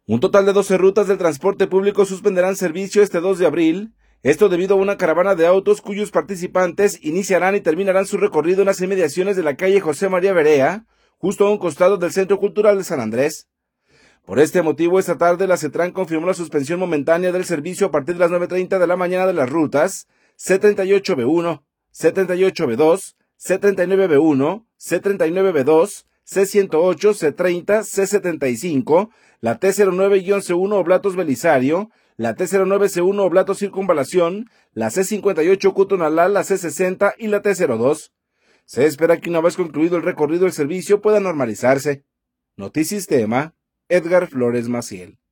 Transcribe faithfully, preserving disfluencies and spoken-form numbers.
Un total de doce rutas del transporte público suspenderán servicio este dos de abril, esto debido a una caravana de autos cuyos participantes iniciarán y terminarán su recorrido en las inmediaciones de la calle José María Berea, justo a un costado del Centro Cultural de San Andrés. Por este motivo, esta tarde la CETRAN confirmó la suspensión momentánea del servicio a partir de las nueve treinta de la mañana de las rutas C treinta y ocho B uno, C treinta y ocho B dos, C treinta y nueve B uno, C treinta y nueve B dos, C ciento ocho, C treinta, C setenta y cinco, la T cero nueve C uno Oblatos Belisario, la T cero nueve C uno Oblatos Circunvalación, la C cincuenta y ocho Cutonalá, la C sesenta y la T cero dos. Se espera que una vez concluido el recorrido el servicio pueda normalizarse. Notisistema, Edgar Flores Maciel.